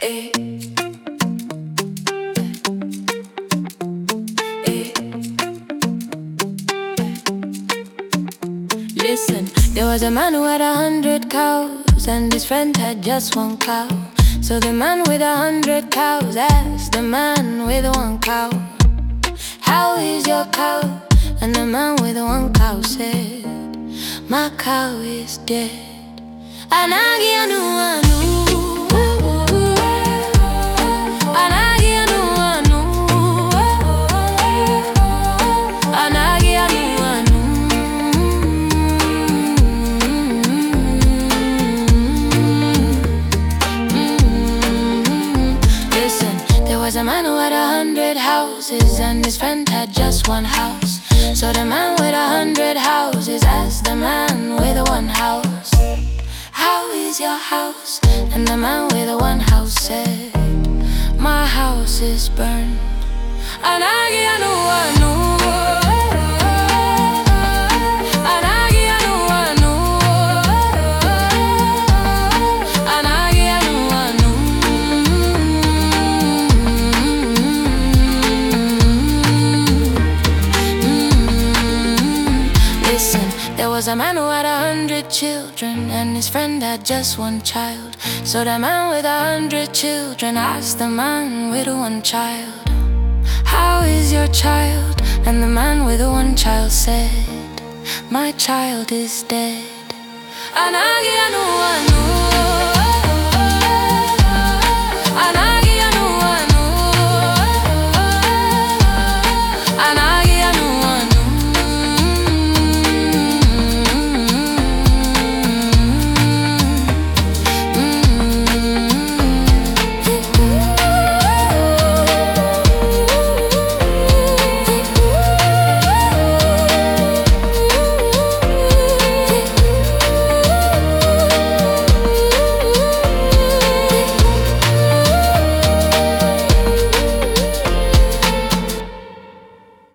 Eh, eh. Listen, there was a man who had 100 cows, and his friend had just one cow. So the man with 100 cows asked the man with one cow, "How is your cow?" And the man with the one cow said, "My cow is dead." Anagi anu anu, anagi anu anu, anagi anu anu. Listen, there was a man who had 100 houses, and his friend had just one house. So the man with 100 houses asked the man with the one house, "How is your house?" And the man with the one house said, "My house is burned." Anagi anu anu, anagi anu anu, anagi anu anu. Listen, there was a man who had 100 children, and his friend had just one child. So the man with 100 children asked the man with the one child, "How is your child?" And the man with the one child said, "My child is dead." Anagi anu anu,